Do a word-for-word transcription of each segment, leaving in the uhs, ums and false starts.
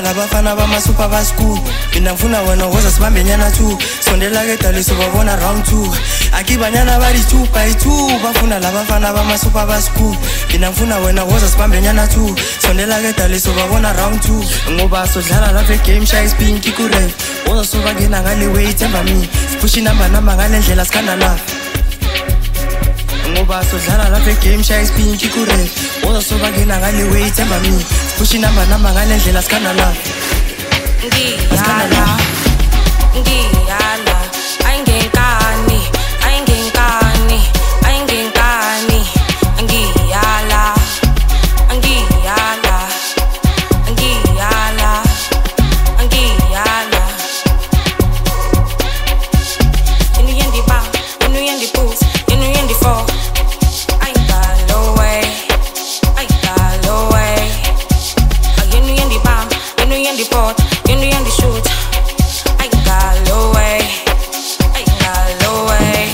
labafana bamasupa bascool. Mina ngifuna wena woza sibambe nyana two. Sondela ke daliso babona round two. Akibanyana bari two by two. Bafuna labafana bamasupa bascool. Mina ngifuna wena woza sibambe nyana two. Sondela ke daliso babona round two. Ngoba sodlala lapha game shy spin kikure. Woza soba ngena ngale way themba me. Push number number ngale ndlela sikhanda la. Ngoba sodlala lapha game shy spin kikure. Woza soba ngena ngale way themba me. Push number number ngale ndlela sikhanda la. Ngiyala, ngiyala, ayingenkani, ayingenkani, ayingenkani, ngiyala, ngiyala, ngiyala, ngiyala. Yenu yendi ba, yenu yendi boots, yenu yendi fall. I got no way, I got no way. Yenu yendi bam, yenu yendi pot. You know you're the shoot. I got low way. I got low way.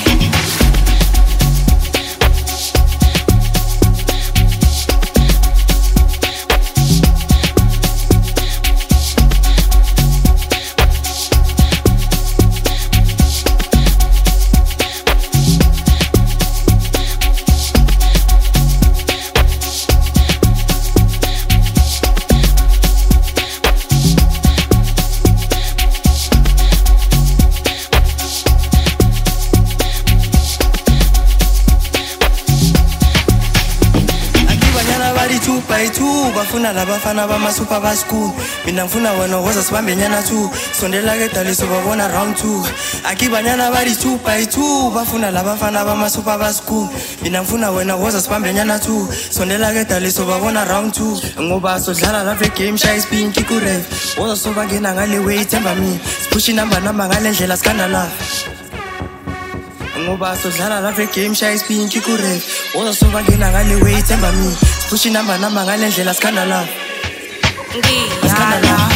two by two, bafuna labafana bamasupa bascool. Mina ngifuna wena woza sibambe nyana two. Sondela ke daliso babona round two. Akibanyana bari two by two, bafuna labafana bamasupa bascool. Mina ngifuna wena woza sibambe nyana two. Sondela ke daliso babona round two. Ngoba sodlala lapha game shy spin kikure. Woza soba ngena ngale way themba me. Push number number ngale ndlela sikhanda la. Ngoba sodlala lapha game shy spin kikure. Woza soba ngena ngale way themba me. Push number number ngale ndlela sikhanda la. Ngiyala.